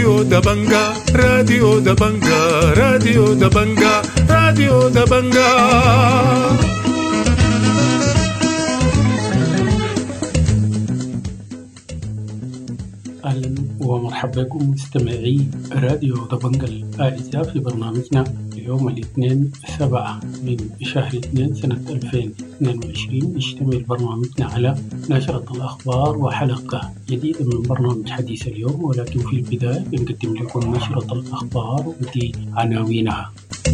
راديو دبنجا راديو دبنجا راديو دبنجا راديو دبنجا. أهلا ومرحبا بكم مستمعي راديو دبنجا الأعزاء في برنامجنا اليوم الاثنين 7 من شهر 2 سنة 2022. يشتمل برنامجنا على نشرة الأخبار وحلقة جديدة من برنامج حديث اليوم، ولكن في البداية بنقدم لكم نشرة الأخبار ودي عناوينها.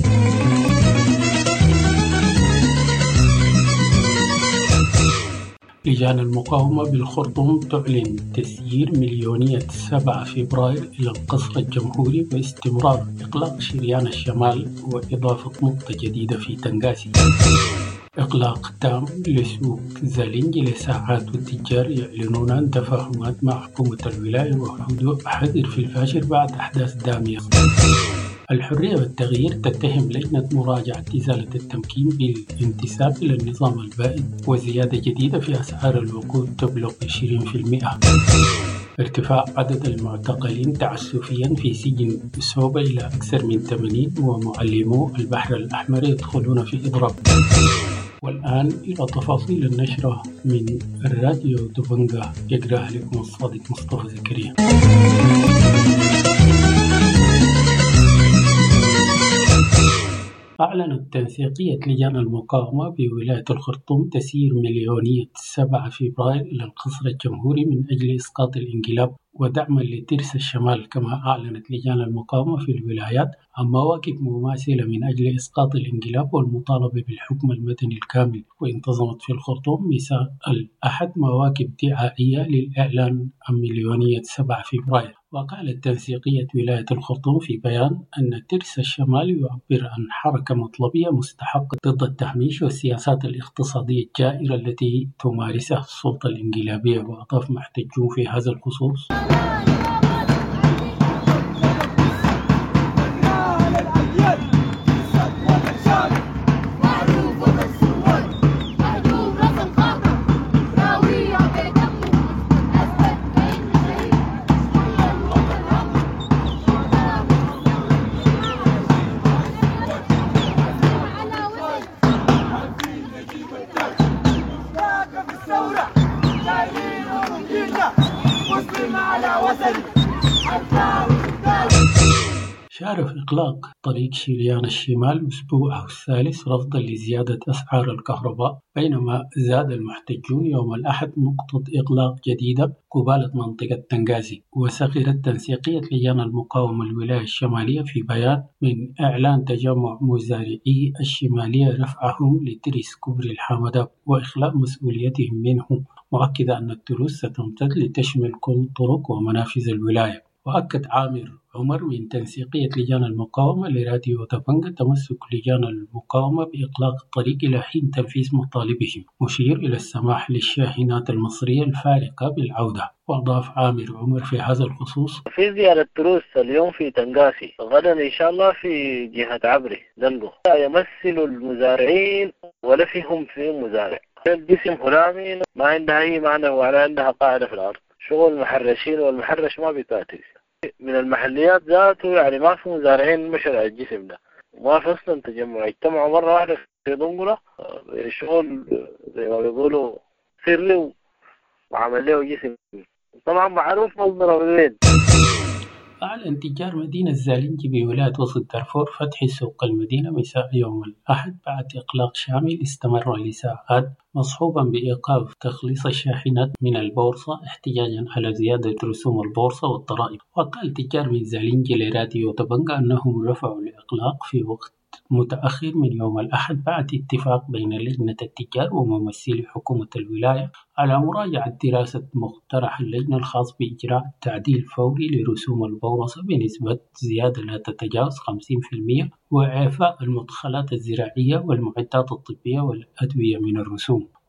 لجان المقاومة بالخرطوم تعلن تسيير مليونية 7 فبراير إلى القصر الجمهوري واستمرار إغلاق شريان الشمال وإضافة نقطة جديدة في تنغاسي. إغلاق تام لسوق زالينجي لساعات، والتجار يعلنون عن تفاهمات مع حكومة الولاية وهدوء حذر في الفاشر بعد أحداث دامية. الحرية والتغيير تتهم لجنة مراجعة إزالة التمكين بالانتساب إلى النظام البائد، وزيادة جديدة في أسعار الوقود تبلغ 20%. ارتفاع عدد المعتقلين تعسفيا في سجن سوبا إلى أكثر من 80، ومعلمو البحر الأحمر يدخلون في إضراب. والآن إلى تفاصيل النشرة من الراديو دبنجا، يقرأها لكم الصادق مصطفى زكريا. أعلنت تنسيقية لجان المقاومة بولاية الخرطوم تسيير مليونية 7 فبراير إلى القصر الجمهوري من أجل إسقاط الانقلاب ودعما لترس الشمال. كما أعلنت لجان المقاومة في الولايات عن مواكب مماثلة من أجل إسقاط الانقلاب والمطالبة بالحكم المدني الكامل. وانتظمت في الخرطوم مساء الأحد مواكب دعائية للإعلان عن مليونية 7 فبراير. وقالت تنسيقية ولاية الخرطوم في بيان أن ترس الشمال يعبر عن حركة مطلبية مستحقة ضد التهميش والسياسات الاقتصادية الجائرة التي تمارسها السلطة الانقلابية. وأضاف محتجون في هذا الخصوص: شارف إغلاق طريق شريان الشمال أسبوعه الثالث رفضا لزيادة أسعار الكهرباء، بينما زاد المحتجون يوم الأحد نقطة إغلاق جديدة قبالة منطقة تنغاسي. وسخرت تنسيقية لجان المقاومة الولاية الشمالية في بيان من إعلان تجمع مزارعي الشمالية رفعهم لترس كبري الحمداء وإخلاء مسؤوليتهم منه، مؤكدة أن التروس ستمتد لتشمل كل طرق ومنافذ الولاية. وأكد عامر عمر من تنسيقية لجان المقاومة لراديو دبنجا تمسك لجان المقاومة بإغلاق الطريق إلى حين تنفيذ مطالبهم، مشير إلى السماح للشاحنات المصرية الفارقة بالعودة. وأضاف عامر عمر في هذا الخصوص: في زيارة تروس اليوم في تنغاسي، غدا إن شاء الله في جهة عبري دلقو، يمثل المزارعين ولا فيهم في مزارع. الجسم هلامي ما عندها أي معنى ولا عندها قاعدة في الأرض، شغل المحرشين، والمحرش ما بيتاتي من المحليات ذاته، يعني ما في مزارعين مشرع الجسم ده، ما في أصلا تجمع. اجتمعوا مرة واحدة في دنقلة، الشغل زي ما بيقولوا سري وعمل له جسم، طبعا معروف مصدره وين. أعلن تجار مدينة زالينجي بولاية وسط دارفور فتح سوق المدينة مساء يوم الأحد بعد إغلاق شامل استمر لساعات، مصحوبا بإيقاف تخليص الشاحنات من البورصة احتجاجا على زيادة رسوم البورصة والضرائب. وقال تجار من زالينجي لراديو دبنجا أنهم رفعوا الإغلاق في وقت متأخر من يوم الأحد بعد اتفاق بين لجنة التجار وممثلي حكومة الولاية على مراجعة دراسة مقترح اللجنة الخاص بإجراء تعديل فوري لرسوم البورصة بنسبة زيادة لا تتجاوز 50%، وإعفاء المدخلات الزراعية والمعدات الطبية والأدوية من الرسوم.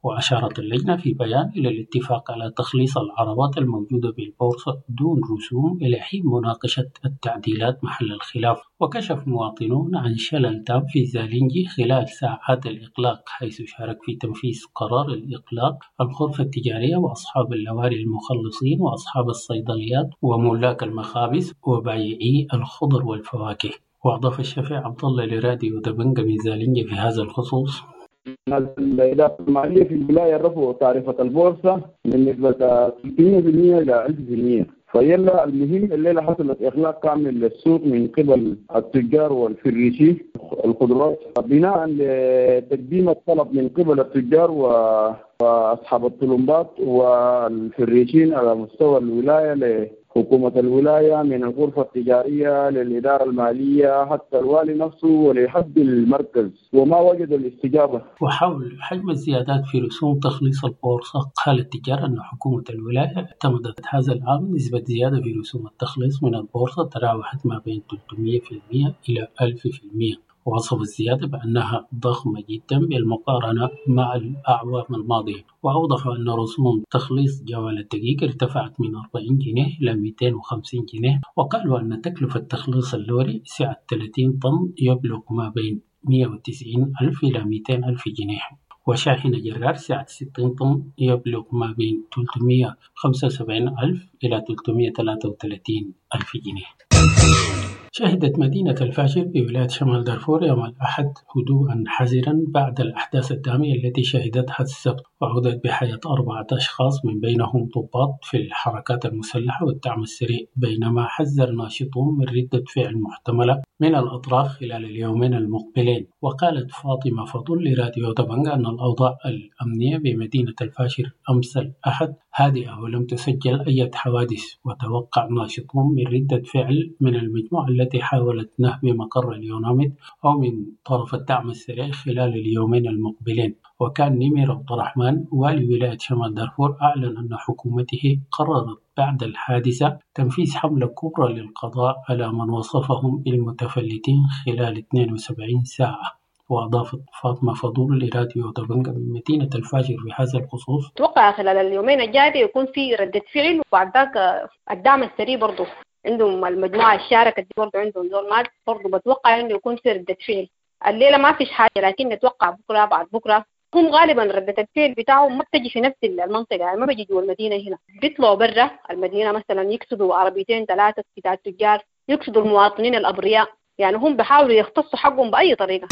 وأشارت اللجنة في بيان إلى الاتفاق على تخليص العربات الموجودة بالبورصة دون رسوم إلى حين مناقشة التعديلات محل الخلاف. وكشف مواطنون عن شلل تام في زالينجي خلال ساعات الإغلاق، حيث شارك في تنفيذ قرار الإغلاق الغرفة التجارية وأصحاب اللواري المخلصين وأصحاب الصيدليات وملاك المخابز وبائعي الخضر والفواكه. وأضاف الشفيع عبد الله لراديو دبنجة من زالينجي في هذا الخصوص: الإدارة المالية في الولاية رفعوا تعرفة البورصة من نسبة 300% إلى 1000%. فيلا المهم الليلة حصلت إغلاق كامل للسوق من قبل التجار والفريشي الخضروات بناء لتقديم الطلب من قبل التجار وأصحاب الطلبات والفريشين على مستوى الولاية حكومة الولاية، من الغرفة التجارية للإدارة المالية حتى الوالي نفسه ولحد المركز، وما وجد الاستجابة. وحول حجم الزيادات في رسوم تخليص البورصة، قال التجار أن حكومة الولاية اعتمدت هذا العام نسبة زيادة في رسوم التخليص من البورصة تراوحت ما بين 300% إلى 1000%. ووصف الزيادة بأنها ضخمة جدا بالمقارنة مع الأعوام الماضية. وأوضح أن رسوم تخليص جوال الدقيق ارتفعت من 40 جنيه إلى 250 جنيه. وقالوا أن تكلفة تخليص اللوري سعة 30 طن يبلغ ما بين 190,000 إلى 200,000 جنيه. وشاحن جرار سعة 60 طن يبلغ ما بين 375,000 إلى 333,000 جنيه. شهدت مدينة الفاشر بولاية شمال دارفور يوم الأحد هدوءا حذرا بعد الأحداث الدامية التي شهدتها السبت، وعودت بحياة 4 أشخاص من بينهم ضباط في الحركات المسلحة والدعم السريع، بينما حذر ناشطون من ردة فعل محتملة من الأطراف خلال اليومين المقبلين. وقالت فاطمة فضل لراديو دبنجة أن الأوضاع الأمنية بمدينة الفاشر أمس الأحد هادئة ولم تسجل أي حوادث. وتوقع ناشطون من ردة فعل من المجموعة التي حاولت نهب مقر اليوناميد أو من طرف الدعم السريع خلال اليومين المقبلين. وكان نمير عبد الرحمن والي ولاية شمال دارفور أعلن أن حكومته قررت بعد الحادثة تنفيذ حملة كبرى للقضاء على من وصفهم بالمتفلتين خلال 72 ساعة. وأضافت فاطمة فضول لراديو دبنجة من مدينة الفاشر في هذا الخصوص: أتوقع خلال اليومين الجاية يكون في ردة فعل، وبعد ذاك الدعم السريع برضو عندهم المجموعة الشاركة دي برضو عندهم دور مات، برضو بتوقع إنه يكون في ردة فعل. الليلة ما فيش حاجة، لكن نتوقع بكرة بعد بكرة. هم غالبا ردة الفعل بتاعهم ما بتجي في نفس المنطقة، يعني ما بيجي جوا المدينة هنا، بيطلعوا برا المدينة مثلا يقصدوا عربيتين 3 بتاع التجار، يقصدوا المواطنين الأبرياء، يعني هم بيحاولوا يختصوا حقهم بأي طريقة.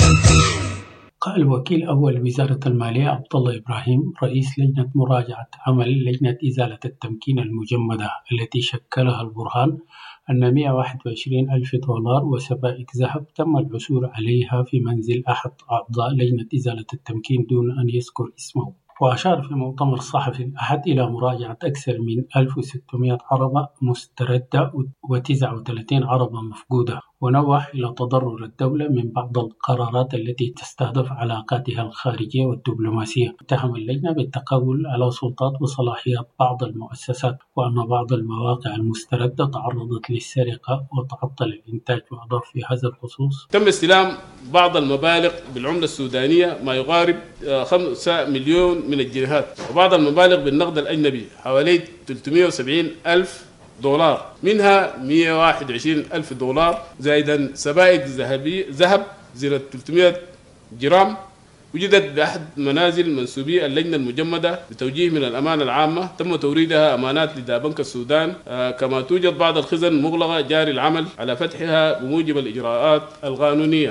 قال وكيل أول وزارة المالية عبد الله إبراهيم رئيس لجنة مراجعة عمل لجنة إزالة التمكين المجمدة التي شكلها البرهان أن 121,000 دولار وسبائك ذهب تم العثور عليها في منزل أحد أعضاء لجنة إزالة التمكين دون أن يذكر اسمه. وأشار في مؤتمر صحفي الأحد إلى مراجعة أكثر من 1600 عربة مستردة و39 عربة مفقودة. ونوه إلى تضرر الدولة من بعض القرارات التي تستهدف علاقاتها الخارجية والدبلوماسية. اتهم اللجنة بالتقول على سلطات وصلاحيات بعض المؤسسات، وأن بعض المواقع المستردة تعرضت للسرقة وتعطل الإنتاج. وأضاف في هذا الخصوص: تم استلام بعض المبالغ بالعملة السودانية ما يقارب 5 مليون من الجنيهات، وبعض المبالغ بالنقد الأجنبي حوالي 370,000 دولار، منها 121,000 دولار زائدا سبائك ذهب زيرة 300 جرام وجدت بأحد منازل منسوبي اللجنة المجمدة بتوجيه من الأمانة العامة. تم توريدها أمانات لدى بنك السودان، كما توجد بعض الخزن مغلقة جاري العمل على فتحها بموجب الإجراءات القانونية.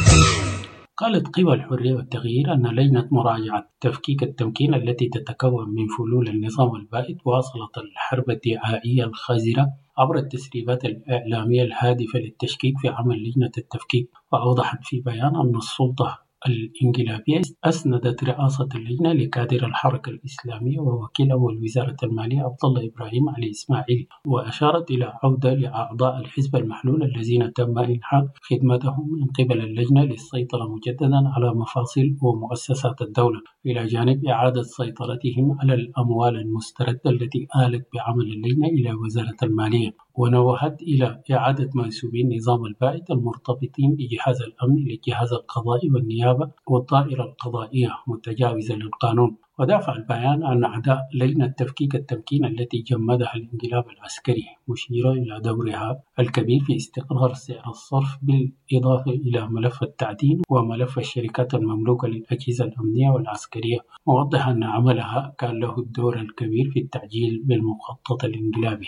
قالت قوى الحرية والتغيير أن لجنة مراجعة تفكيك التمكين التي تتكون من فلول النظام البائد واصلت الحرب الدعائية الخازرة عبر التسريبات الإعلامية الهادفة للتشكيك في عمل لجنة التفكيك. وأوضحت في بيان أن السلطة الإنقلابية أسندت رئاسة اللجنة لكادر الحركة الإسلامية ووكيل أول وزارة المالية عبد الله إبراهيم علي إسماعيل. وأشارت إلى عودة لأعضاء الحزب المحلول الذين تم إنهاء خدمتهم من قبل اللجنة للسيطرة مجددا على مفاصل ومؤسسات الدولة، إلى جانب إعادة سيطرتهم على الأموال المستردة التي آلت بعمل اللجنة إلى وزارة المالية. ونوهت إلى إعادة منسوبي النظام البائد المرتبطين بجهاز الأمن للجهاز القضائي والنيابة والدائرة القضائية متجاوزة للقانون. ودافع البيان عن أعداء لجنة تفكيك التمكين التي جمدها الانقلاب العسكري، مشيرا إلى دورها الكبير في استقرار سعر الصرف بالإضافة إلى ملف التعدين وملف الشركات المملوكة للأجهزة الأمنية والعسكرية، موضحا أن عملها كان له الدور الكبير في التعجيل بالمخطط الانقلابي.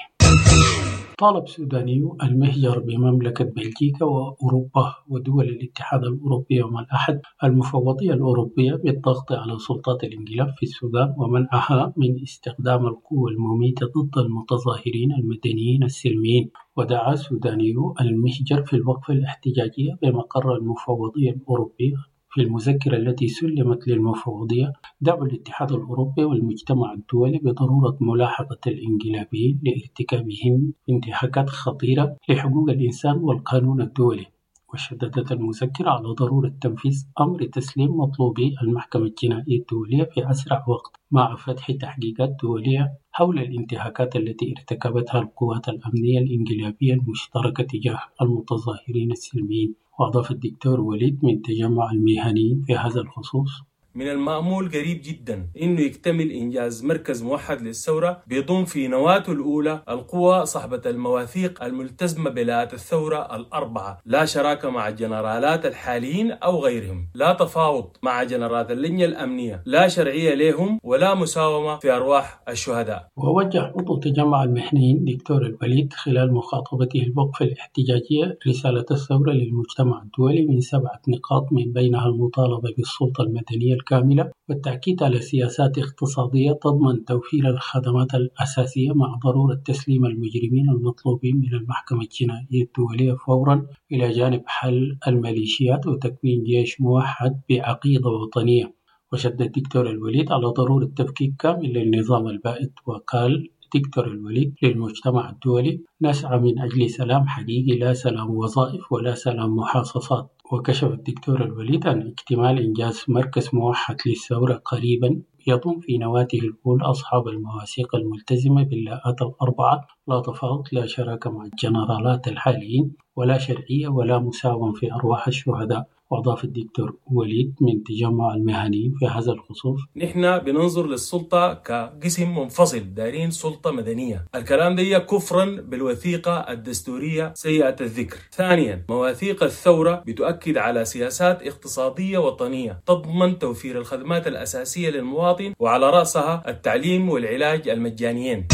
طالب سودانيو المهجر بمملكة بلجيكا وأوروبا ودول الاتحاد الأوروبي يوم الأحد المفوضية الأوروبية بالضغط على سلطات الانقلاب في السودان ومنعها من استخدام القوة المميتة ضد المتظاهرين المدنيين السلميين. ودعا سودانيو المهجر في الوقفة الاحتجاجية بمقر المفوضية الأوروبية في المذكرة التي سلمت للمفوضية دعوا الاتحاد الأوروبي والمجتمع الدولي بضرورة ملاحقة الانقلابيين لارتكابهم انتهاكات خطيرة لحقوق الإنسان والقانون الدولي. وشددت المذكرة على ضرورة تنفيذ أمر تسليم مطلوبي المحكمة الجنائية الدولية في أسرع وقت مع فتح تحقيقات دولية حول الانتهاكات التي ارتكبتها القوات الأمنية الانقلابية المشتركة تجاه المتظاهرين السلميين. وأضاف الدكتور وليد من تجمع المهنيين في هذا الخصوص: من المأمول قريب جدا إنه يكتمل إنجاز مركز موحد للثورة بيضم في نواته الأولى القوى صاحبة المواثيق الملتزمة بلاءات الثورة الأربعة، لا شراكة مع الجنرالات الحاليين أو غيرهم، لا تفاوض مع جنرالات اللجنة الأمنية، لا شرعية لهم ولا مساومة في أرواح الشهداء. ووجه عضو تجمع المهنيين دكتور الوليد خلال مخاطبته الوقفة الاحتجاجية رسالة الثورة للمجتمع الدولي من 7 نقاط، من بينها المطالبة بالسلطة المدنية كاملة والتأكيد على سياسات اقتصادية تضمن توفير الخدمات الأساسية مع ضرورة تسليم المجرمين المطلوبين من المحكمة الجنائية الدولية فورا، إلى جانب حل الميليشيات وتكوين جيش موحد بعقيدة وطنية. وشدد الدكتور الوليد على ضرورة تفكيك كامل للنظام البائد. وقال دكتور الوليد للمجتمع الدولي: نسعى من أجل سلام حقيقي، لا سلام وظائف ولا سلام محاصصات. وكشف الدكتور الوليد عن اكتمال إنجاز مركز موحد للثورة قريبا يضم في نواته الأولى أصحاب المواثيق الملتزمة باللاءات الأربعة، لا تفاوض، لا شراكة مع الجنرالات الحاليين، ولا شرعية ولا مساومة في أرواح الشهداء. وأضاف الدكتور وليد من تجمع المهنيين في هذا الخصوص: نحن بننظر للسلطة كقسم منفصل، دارين سلطة مدنية. الكلام ده كفرا بالوثيقة الدستورية سيئة الذكر. ثانيا، مواثيق الثورة بتؤكد على سياسات اقتصادية وطنية تضمن توفير الخدمات الأساسية للمواطن، وعلى رأسها التعليم والعلاج المجانيين.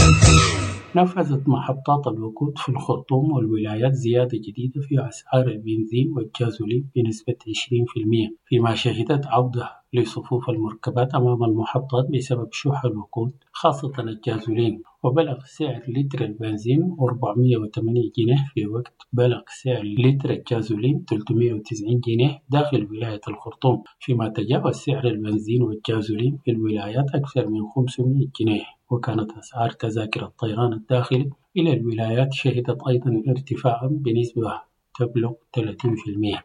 نفذت محطات الوقود في الخرطوم والولايات زيادة جديدة في أسعار البنزين والجازولين بنسبة 20%، فيما شهدت عودة لصفوف المركبات أمام المحطات بسبب شح الوقود خاصة الجازولين. وبلغ سعر لتر البنزين 408 جنيه في وقت بلغ سعر لتر الجازولين 390 جنيه داخل ولاية الخرطوم، فيما تجاوز سعر البنزين والجازولين في الولايات أكثر من 500 جنيه. وكانت أسعار تذاكر الطيران الداخلي إلى الولايات شهدت أيضا ارتفاعا بنسبة تبلغ 30%.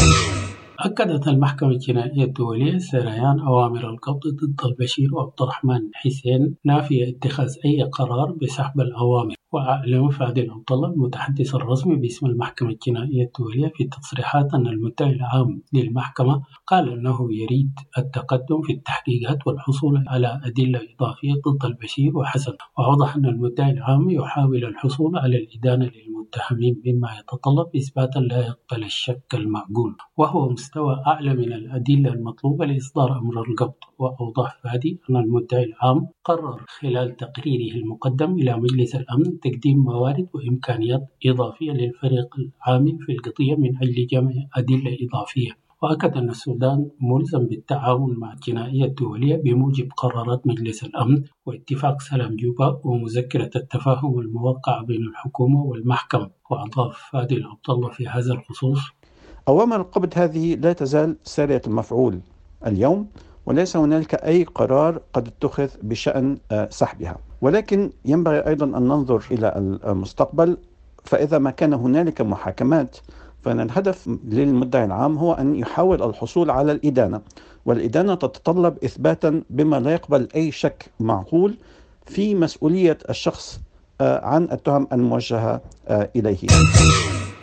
أكدت المحكمة الجنائية الدولية سريان أوامر القبض ضد البشير وعبد الرحمن حسين، نافية اتخاذ أي قرار بسحب الأوامر. وأعلن فادي عبد الله المتحدث الرسمي باسم المحكمة الجنائية الدولية في تصريحات أن المدعي العام للمحكمة قال أنه يريد التقدم في التحقيقات والحصول على أدلة إضافية ضد البشير وحسن. وأوضح أن المدعي العام يحاول الحصول على الإدانة للمتهمين مما يتطلب إثباتا لا يقبل الشك المعقول، وهو مستوى أعلى من الأدلة المطلوبة لإصدار أمر القبض. وأوضح فادي أن المدعي العام قرر خلال تقريره المقدم إلى مجلس الأمن تقديم موارد وإمكانيات إضافية للفريق العامل في القضية من أجل جمع أدلة إضافية. وأكد أن السودان ملزم بالتعاون مع الجنائية الدولية بموجب قرارات مجلس الأمن واتفاق سلام جوبا ومذكرة التفاهم الموقعة بين الحكومة والمحكمة. وأضاف فادي عبد الله في هذا الخصوص: أوامر القبض هذه لا تزال سارية المفعول اليوم، وليس هنالك أي قرار قد اتخذ بشأن سحبها، ولكن ينبغي أيضا أن ننظر إلى المستقبل. فإذا ما كان هنالك محاكمات فإن الهدف للمدعي العام هو أن يحاول الحصول على الإدانة، والإدانة تتطلب إثباتا بما لا يقبل أي شك معقول في مسؤولية الشخص عن التهم الموجهة إليه.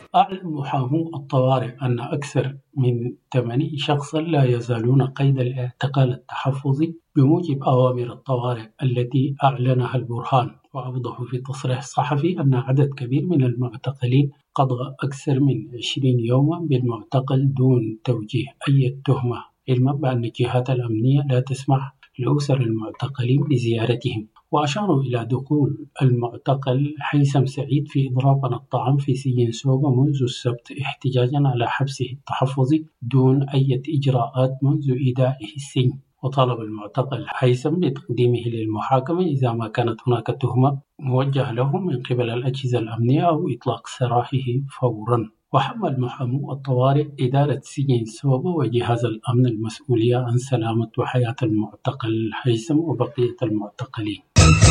أعلن محامو الطوارئ أن أكثر من 80 شخصا لا يزالون قيد الاعتقال التحفظي بموجب أوامر الطوارئ التي أعلنها البرهان. وأوضح في تصريح صحفي أن عدد كبير من المعتقلين قضى أكثر من 20 يوما بالمعتقل دون توجيه أي تهمة، علما بأن الجهات الأمنية لا تسمح لأسر المعتقلين بزيارتهم. وأشاروا إلى دخول المعتقل هيثم سعيد في إضراب عن الطعام في سجن سوبا منذ السبت احتجاجا على حبسه التحفظي دون أي إجراءات منذ إيداعه السجن. وطالب المعتقل هيثم بتقديمه للمحاكمة إذا ما كانت هناك تهمة موجهة له من قبل الأجهزة الأمنية أو إطلاق سراحه فورا. وحمل محامو الطوارئ إدارة سجن سوبا وجهاز الأمن المسؤولية عن سلامة وحياة المعتقل هيثم وبقية المعتقلين.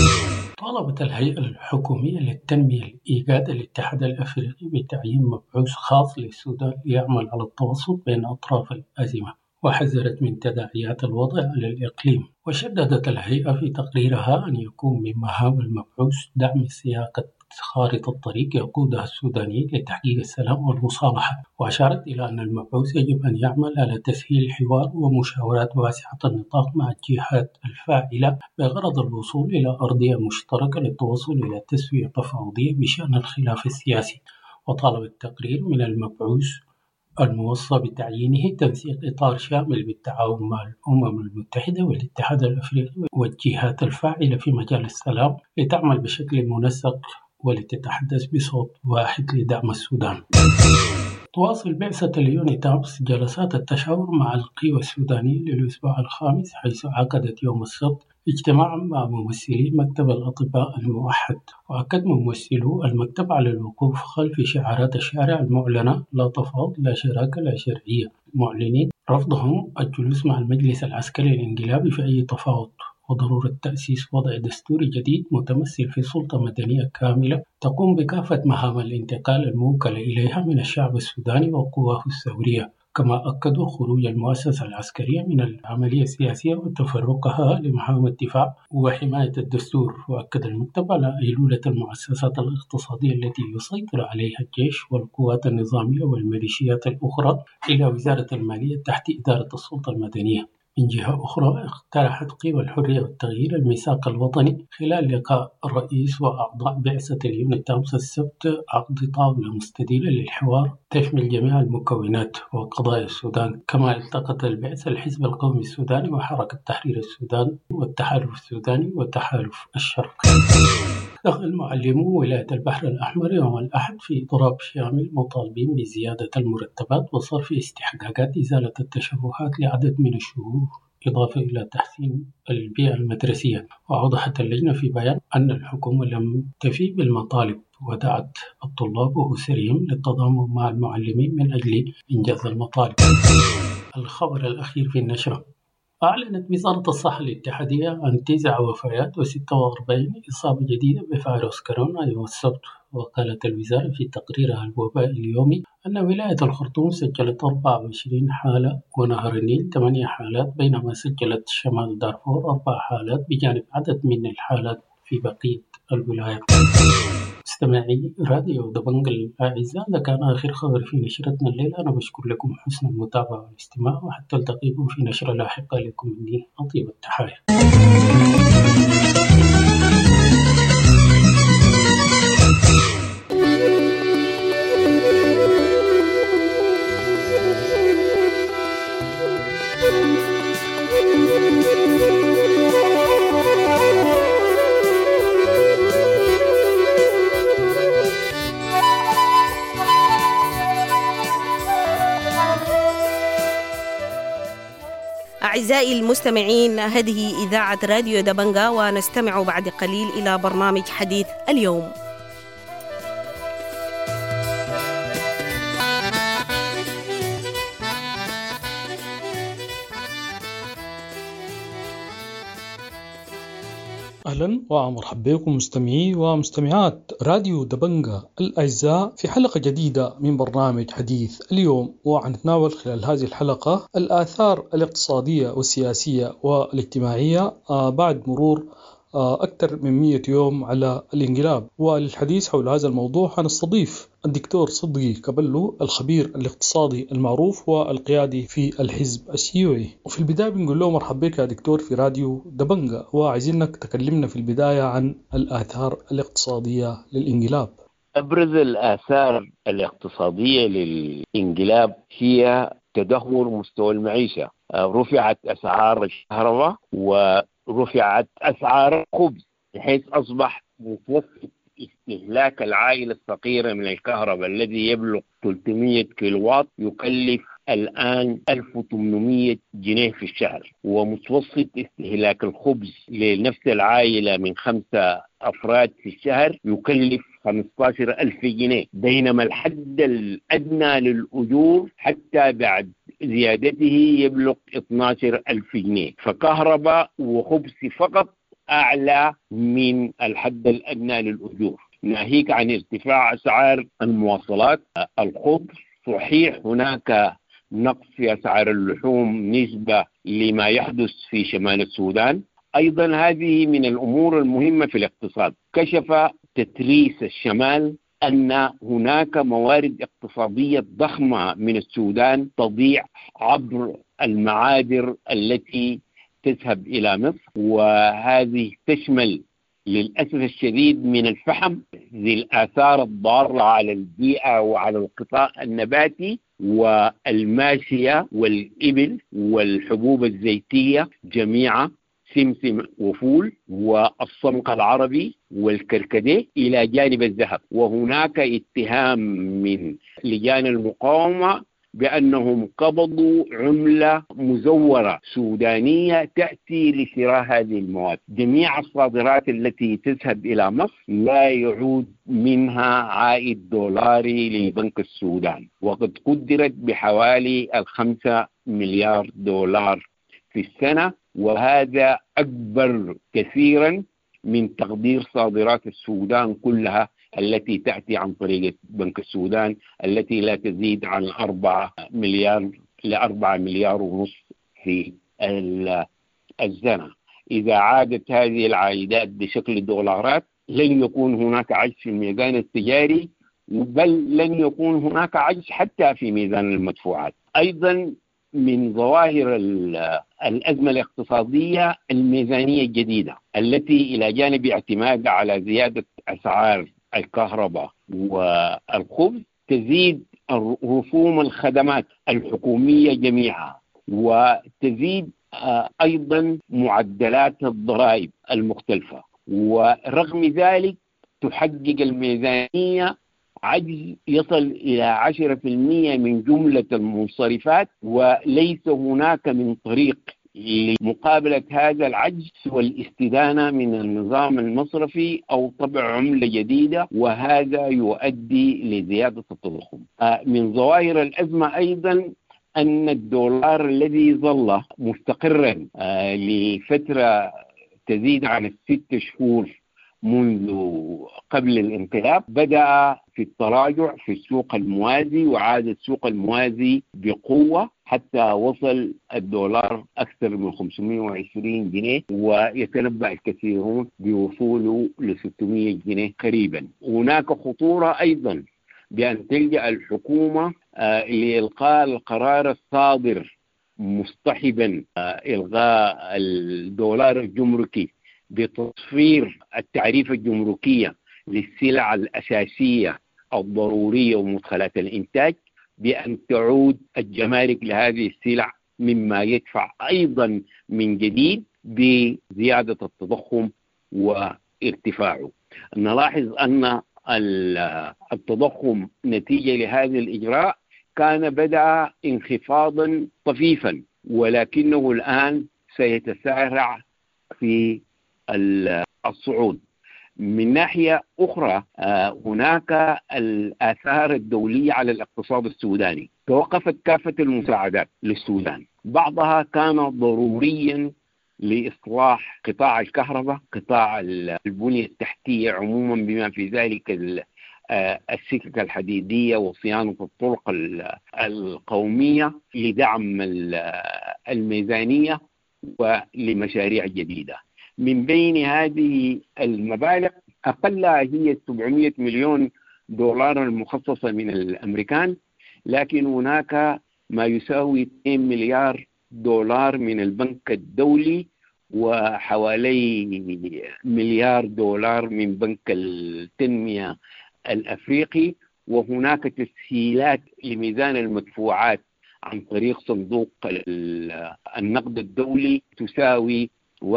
طالبت الهيئة الحكومية للتنمية الإيجاد الاتحاد الأفريقي بتعيين مبعوث خاص للسودان ليعمل على التوسط بين أطراف الأزمة، وحذرت من تداعيات الوضع على الإقليم. وشددت الهيئة في تقريرها أن يكون من مهام المبعوث دعم سياقة خارطة الطريق يقودها السودانيين لتحقيق السلام والمصالحة. وأشارت إلى أن المبعوث يجب أن يعمل على تسهيل الحوار ومشاورات واسعة النطاق مع الجهات الفاعلة بغرض الوصول إلى أرضية مشتركة للتوصل إلى تسوية تفاوضية بشأن الخلاف السياسي. وطالب التقرير من المبعوث الموصى بتعيينه تنسيق إطار شامل بالتعاون مع الأمم المتحدة والاتحاد الأفريقي والجهات الفاعلة في مجال السلام لتعمل بشكل منسق ولتتحدث بصوت واحد لدعم السودان. تواصل بعثة اليوني تامس جلسات التشاور مع القوى السودانية للأسبوع الخامس، حيث عقدت يوم السبت اجتماعا مع ممثلي مكتب الأطباء الموحد. وأكد ممثلو المكتب على الوقوف خلف شعارات الشارع المعلنة لا تفاوض لا شراكة لا شرعية، معلنين رفضهم الجلوس مع المجلس العسكري الانقلابي في أي تفاوض، وضرورة تأسيس وضع دستوري جديد متمثل في سلطة مدنية كاملة تقوم بكافة مهام الانتقال الموكلة إليها من الشعب السوداني وقواه الثورية. كما أكدوا خروج المؤسسة العسكرية من العملية السياسية وتفرقها لمهام الدفاع وحماية الدستور. وأكد المكتب على أيلولة المؤسسات الاقتصادية التي يسيطر عليها الجيش والقوات النظامية والميليشيات الأخرى إلى وزارة المالية تحت إدارة السلطة المدنية. من جهة أخرى اقترحت قوى الحرية والتغيير الميثاق الوطني خلال لقاء الرئيس وأعضاء بعثة اليوني تامس السبت عقد طاولة مستديرة للحوار تشمل جميع المكونات وقضايا السودان. كما التقت البعثة الحزب القومي السوداني وحركة تحرير السودان والتحالف السوداني وتحالف الشرق. دخل معلمو ولاية البحر الأحمر يوم الأحد في اضطراب شامل مطالبين بزيادة المرتبات وصرف استحقاقات إزالة التشوهات لعدد من الشهور، إضافة إلى تحسين البيئة المدرسية. وأوضحت اللجنة في بيان أن الحكومة لم تفي بالمطالب ودعت الطلاب وأسرهم للتضامن مع المعلمين من أجل إنجاز المطالب. الخبر الأخير في النشرة: أعلنت وزارة الصحة الاتحادية عن 9 وفيات و46 إصابة جديدة بفيروس كورونا يوم السبت. وقالت الوزارة في تقريرها الوبائي اليومي أن ولاية الخرطوم سجلت 24 حالة ونهر النيل 8 حالات، بينما سجلت شمال دارفور 4 حالات بجانب عدد من الحالات في بقية الولايات. مستمعي راديو دبنج الأعزاء، هذا كان آخر خبر في نشرتنا الليلة. أنا بشكر لكم حسن المتابعة والاستماع، وحتى التقيكم في نشرة لاحقة. لكم مني أطيب التحايا. أعزائي المستمعين، هذه إذاعة راديو دبنجا، ونستمع بعد قليل إلى برنامج حديث اليوم. أهلا ومرحبا بكم مستمعي ومستمعات راديو دبنجا الأعزاء في حلقة جديدة من برنامج حديث اليوم. وعنتناول خلال هذه الحلقة الآثار الاقتصادية والسياسية والاجتماعية بعد مرور أكثر من 100 يوم على الانقلاب. وللحديث حول هذا الموضوع هنستضيف الدكتور صدقي كبلو الخبير الاقتصادي المعروف والقيادي في الحزب الشيوعي. وفي البداية بنقول له مرحبا بك يا دكتور في راديو دبنجا، وعايزينك تكلمنا في البداية عن الآثار الاقتصادية للانقلاب. أبرز الآثار الاقتصادية للانقلاب هي تدهور مستوى المعيشة. رفعت أسعار الكهرباء ورفعت أسعار الخبز، بحيث أصبح متوسط استهلاك العائلة الفقيرة من الكهرباء الذي يبلغ 300 كيلووات يكلف الآن 1800 جنيه في الشهر، ومتوسط استهلاك الخبز لنفس العائلة من 5 أفراد في الشهر يكلف 15,000 جنيه، بينما الحد الأدنى للأجور حتى بعد زيادته يبلغ 12,000 جنيه. فكهرباء وخبز فقط أعلى من الحد الأدنى للأجور، ناهيك عن ارتفاع أسعار المواصلات. الخبز صحيح هناك نقص في أسعار اللحوم نسبة لما يحدث في شمال السودان، أيضا هذه من الأمور المهمة في الاقتصاد. كشف تتريس الشمال أن هناك موارد اقتصادية ضخمة من السودان تضيع عبر المعابر التي تذهب إلى مصر، وهذه تشمل للأسف الشديد من الفحم ذي الآثار الضارة على البيئة وعلى القطاع النباتي، والماشية والإبل والحبوب الزيتية جميعا، سمسم وفول والصمغ العربي والكركديه، إلى جانب الذهب. وهناك اتهام من لجان المقاومة بأنهم قبضوا عملة مزورة سودانية تأتي لشراء هذه المواد. جميع الصادرات التي تذهب إلى مصر لا يعود منها عائد دولاري لبنك السودان، وقد قدرت بحوالي 5 مليار دولار في السنة، وهذا أكبر كثيرا من تقدير صادرات السودان كلها التي تأتي عن طريق بنك السودان، التي لا تزيد عن 4 مليار ل4 مليار ونصف في السنة. إذا عادت هذه العائدات بشكل دولارات لن يكون هناك عجز في الميزان التجاري، بل لن يكون هناك عجز حتى في ميزان المدفوعات. أيضا من ظواهر الأزمة الاقتصادية الميزانية الجديدة التي إلى جانب اعتماد على زيادة أسعار الكهرباء والخبز تزيد رسوم الخدمات الحكومية جميعها، وتزيد أيضا معدلات الضرائب المختلفة. ورغم ذلك تحقق الميزانية عجز يصل إلى 10% من جملة المنصرفات، وليس هناك من طريق لمقابلة هذا العجز سوى الاستدانة من النظام المصرفي أو طبع عملة جديدة، وهذا يؤدي لزيادة التضخم. من ظواهر الأزمة أيضا أن الدولار الذي ظل مستقرا لفترة تزيد عن 6 شهور منذ قبل الانقلاب بدأ في التراجع في السوق الموازي، وعاد السوق الموازي بقوة حتى وصل الدولار أكثر من 520 جنيه، ويتنبأ الكثيرون بوصوله ل 600 جنيه قريبا. هناك خطورة أيضا بأن تلجأ الحكومة لإلقاء القرار الصادر مصطحبا إلغاء الدولار الجمركي بتصفير التعريفة الجمركية للسلع الأساسية الضرورية ومدخلات الإنتاج، بأن تعود الجمارك لهذه السلع، مما يدفع أيضا من جديد بزيادة التضخم وارتفاعه. نلاحظ أن التضخم نتيجة لهذا الإجراء كان بدأ انخفاضا طفيفا، ولكنه الآن سيتسارع في الصعود. من ناحية أخرى هناك الآثار الدولية على الاقتصاد السوداني. توقفت كافة المساعدات للسودان، بعضها كان ضروريا لإصلاح قطاع الكهرباء، قطاع البنية التحتية عموما بما في ذلك السكك الحديدية وصيانة الطرق القومية، لدعم الميزانية ولمشاريع جديدة. من بين هذه المبالغ أقلها هي 700 مليون دولار المخصصة من الأمريكان، لكن هناك ما يساوي 2 مليار دولار من البنك الدولي، وحوالي 1 مليار دولار من بنك التنمية الأفريقي، وهناك تسهيلات لميزان المدفوعات عن طريق صندوق النقد الدولي تساوي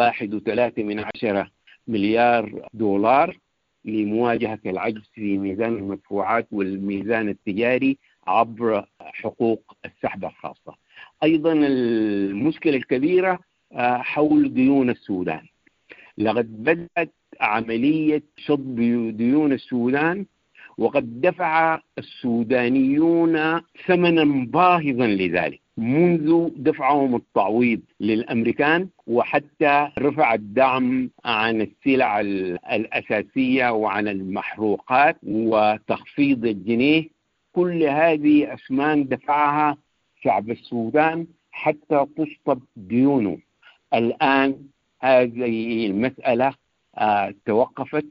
1.3 مليار دولار لمواجهة العجز في ميزان المدفوعات والميزان التجاري عبر حقوق السحب الخاصة. أيضا المشكلة الكبيرة حول ديون السودان. لقد بدأت عملية شطب ديون السودان، وقد دفع السودانيون ثمنا باهظا لذلك، منذ دفعهم التعويض للأمريكان، وحتى رفع الدعم عن السلع الأساسية وعن المحروقات وتخفيض الجنيه. كل هذه أثمان دفعها شعب السودان حتى تشطب ديونه. الآن هذه المسألة توقفت،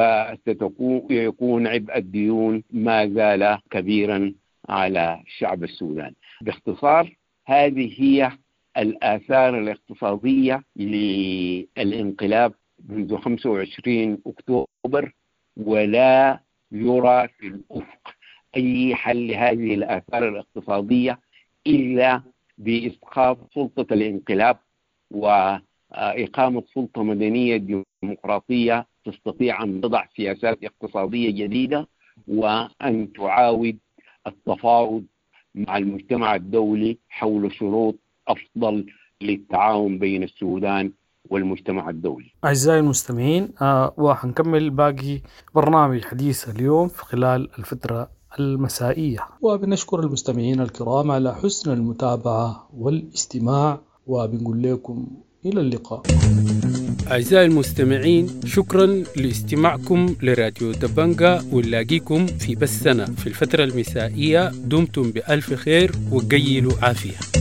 وسيكون عبء الديون ما زال كبيرا على الشعب السوداني. باختصار، هذه هي الآثار الاقتصادية للانقلاب منذ 25 أكتوبر، ولا يرى في الأفق أي حل لهذه الآثار الاقتصادية إلا بإسقاط سلطة الانقلاب وإقامة سلطة مدنية ديمقراطية تستطيع أن تضع سياسات اقتصادية جديدة، وأن تعاود التفاوض مع المجتمع الدولي حول شروط أفضل للتعاون بين السودان والمجتمع الدولي. أعزائي المستمعين، وحنكمل باقي برنامج حديث اليوم في خلال الفترة المسائية، وبنشكر المستمعين الكرام على حسن المتابعة والاستماع، وبنقول لكم إلى اللقاء. أعزائي المستمعين، شكرا لاستماعكم لراديو دبنجا، ونلاقيكم في بثنا في الفترة المسائية. دمتم بألف خير وقيلوا عافية.